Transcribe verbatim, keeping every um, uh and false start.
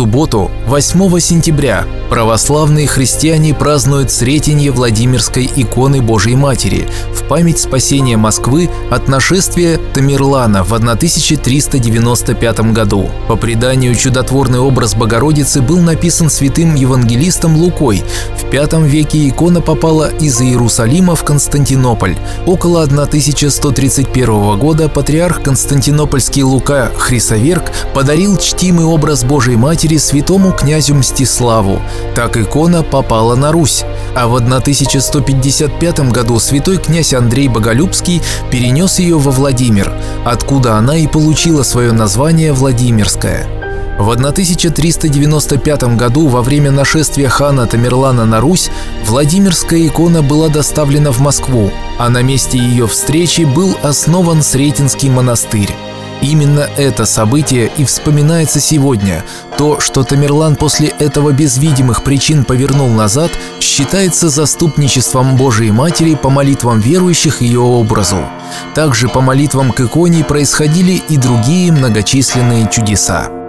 субботу, восьмого сентября, православные христиане празднуют Сретенье Владимирской иконы Божией Матери в память спасения Москвы от нашествия Тамерлана в тысяча триста девяносто пятом году. По преданию, чудотворный образ Богородицы был написан святым евангелистом Лукой. В пятом веке икона попала из Иерусалима в Константинополь. Около тысяча сто тридцать первого года патриарх Константинопольский Лука Хрисоверг подарил чтимый образ Божией Матери святому князю Мстиславу. Так икона попала на Русь. А в тысяча сто пятьдесят пятом году святой князь Андрей Боголюбский перенес ее во Владимир, откуда она и получила свое название Владимирская. В тысяча триста девяносто пятом году во время нашествия хана Тамерлана на Русь Владимирская икона была доставлена в Москву, а на месте ее встречи был основан Сретенский монастырь. Именно это событие и вспоминается сегодня. То, что Тамерлан после этого без видимых причин повернул назад, считается заступничеством Божией Матери по молитвам верующих ее образу. Также по молитвам к иконе происходили и другие многочисленные чудеса.